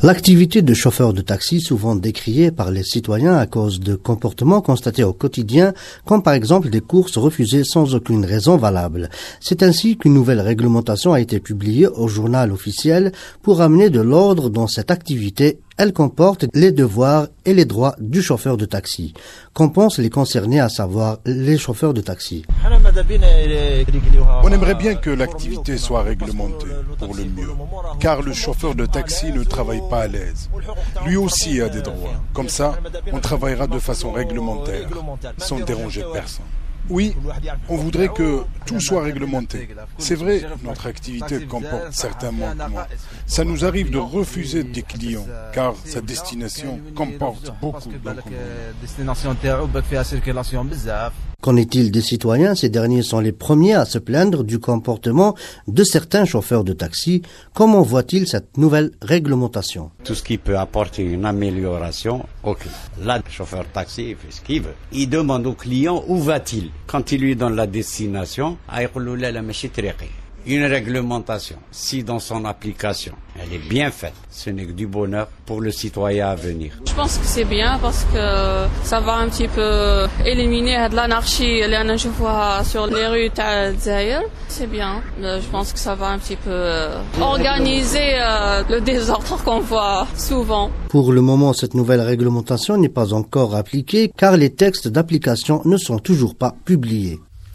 L'activité de chauffeur de taxi, souvent décriée par les citoyens à cause de comportements constatés au quotidien, comme par exemple des courses refusées sans aucune raison valable. C'est ainsi qu'une nouvelle réglementation a été publiée au journal officiel pour amener de l'ordre dans cette activité. Elle comporte les devoirs et les droits du chauffeur de taxi. Qu'en pensent les concernés, à savoir les chauffeurs de taxi? On aimerait bien que l'activité soit réglementée pour le mieux, car le chauffeur de taxi ne travaille pas à l'aise. Lui aussi a des droits. Comme ça, on travaillera de façon réglementaire, sans déranger personne. Oui, on voudrait que tout soit réglementé. C'est vrai, notre activité comporte certains manquements. Ça nous arrive de refuser des clients, car sa destination comporte beaucoup d'encombrements. Qu'en est-il des citoyens? Ces derniers sont les premiers à se plaindre du comportement de certains chauffeurs de taxi. Comment voient-ils cette nouvelle réglementation? Tout ce qui peut apporter une amélioration, ok. Là, le chauffeur de taxi, il fait ce qu'il veut. Il demande au client où va-t-il. Quand il lui donne la destination, une réglementation, si dans son application, elle est bien faite, ce n'est que du bonheur pour le citoyen à venir. Je pense que c'est bien parce que ça va un petit peu éliminer l'anarchie que je vois sur les rues d'Azaïr. C'est bien. Je pense que ça va un petit peu organiser le désordre qu'on voit souvent. Pour le moment, cette nouvelle réglementation n'est pas encore appliquée car les textes d'application ne sont toujours pas publiés.